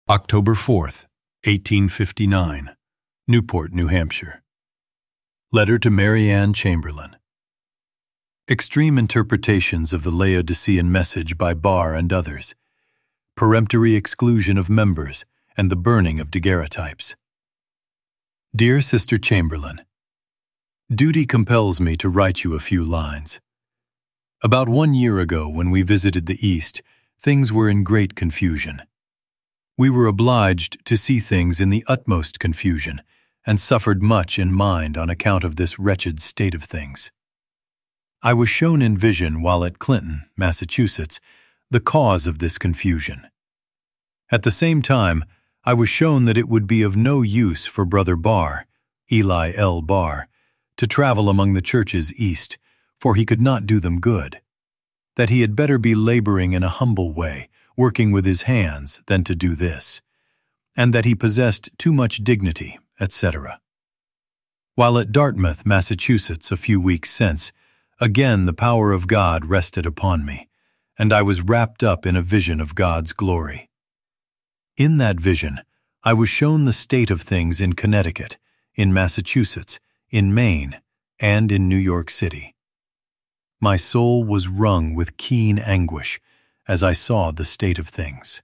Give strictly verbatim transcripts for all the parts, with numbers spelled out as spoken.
October fourth, eighteen fifty-nine, Newport, New Hampshire. Letter to Mary Ann Chamberlain. Extreme interpretations of the Laodicean message by Barr and others. Peremptory exclusion of members and the burning of daguerreotypes. Dear Sister Chamberlain, duty compels me to write you a few lines. About one year ago, when we visited the East, things were in great confusion. We were obliged to see things in the utmost confusion, and suffered much in mind on account of this wretched state of things. I was shown in vision while at Clinton, Massachusetts, the cause of this confusion. At the same time, I was shown that it would be of no use for Brother Barr, Eli L. Barr, to travel among the churches east, for he could not do them good, that he had better be laboring in a humble way, working with his hands, than to do this, and that he possessed too much dignity, et cetera. While at Dartmouth, Massachusetts, a few weeks since, again the power of God rested upon me, and I was wrapped up in a vision of God's glory. In that vision, I was shown the state of things in Connecticut, in Massachusetts, in Maine, and in New York City. My soul was wrung with keen anguish as I saw the state of things.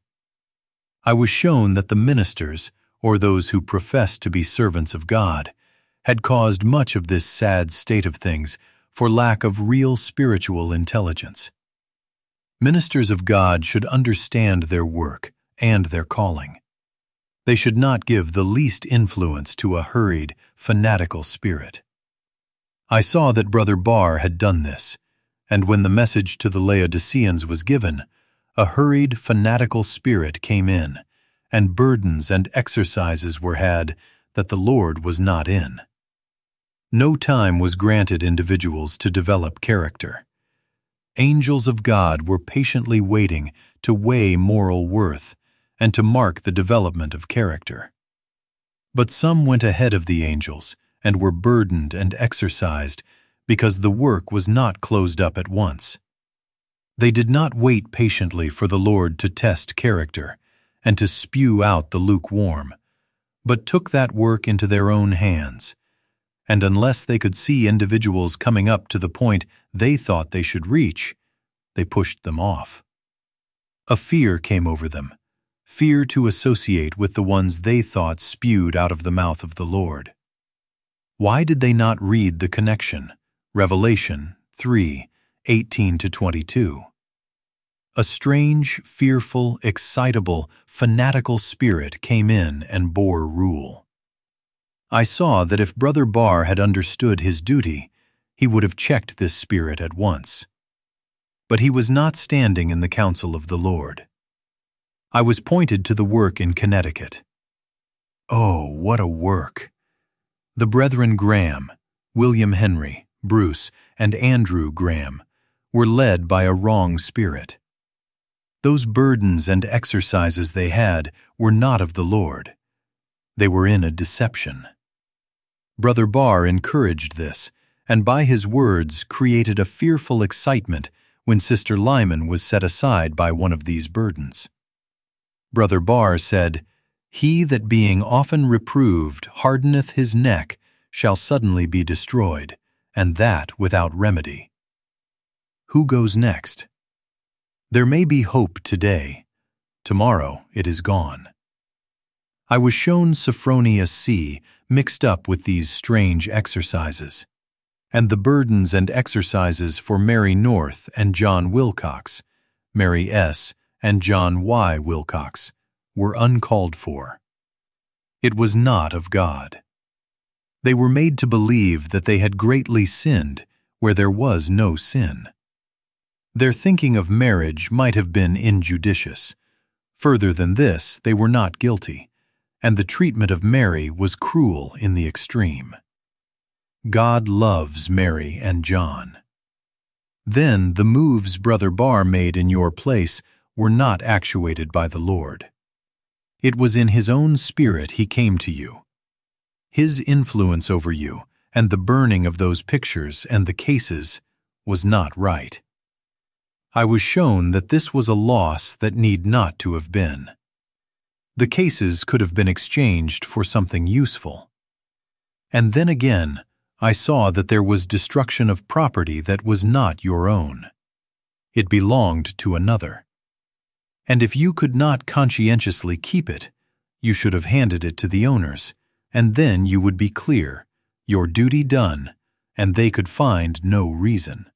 I was shown that the ministers, or those who professed to be servants of God, had caused much of this sad state of things for lack of real spiritual intelligence. Ministers of God should understand their work and their calling. They should not give the least influence to a hurried, fanatical spirit. I saw that Brother Barr had done this, and when the message to the Laodiceans was given, a hurried, fanatical spirit came in, and burdens and exercises were had that the Lord was not in. No time was granted individuals to develop character. Angels of God were patiently waiting to weigh moral worth and to mark the development of character. But some went ahead of the angels and were burdened and exercised because the work was not closed up at once. They did not wait patiently for the Lord to test character and to spew out the lukewarm, but took that work into their own hands, and unless they could see individuals coming up to the point they thought they should reach, they pushed them off. A fear came over them, fear to associate with the ones they thought spewed out of the mouth of the Lord. Why did they not read the connection? Revelation three, eighteen to twenty-two. A strange, fearful, excitable, fanatical spirit came in and bore rule. I saw that if Brother Barr had understood his duty, he would have checked this spirit at once. But he was not standing in the counsel of the Lord. I was pointed to the work in Connecticut. Oh, what a work! The Brethren Graham, William Henry, Bruce, and Andrew Graham were led by a wrong spirit. Those burdens and exercises they had were not of the Lord. They were in a deception. Brother Barr encouraged this, and by his words created a fearful excitement when Sister Lyman was set aside by one of these burdens. Brother Barr said, "He that being often reproved hardeneth his neck shall suddenly be destroyed, and that without remedy." Who goes next? There may be hope today. Tomorrow it is gone. I was shown Sophronia C. mixed up with these strange exercises, and the burdens and exercises for Mary North and John Wilcox, Mary S. and John Y. Wilcox, were uncalled for. It was not of God. They were made to believe that they had greatly sinned where there was no sin. Their thinking of marriage might have been injudicious. Further than this, they were not guilty, and the treatment of Mary was cruel in the extreme. God loves Mary and John. Then the moves Brother Barr made in your place were not actuated by the Lord. It was in his own spirit he came to you. His influence over you and the burning of those pictures and the cases was not right. I was shown that this was a loss that need not to have been. The cases could have been exchanged for something useful. And then again, I saw that there was destruction of property that was not your own. It belonged to another. And if you could not conscientiously keep it, you should have handed it to the owners, and then you would be clear, your duty done, and they could find no reason.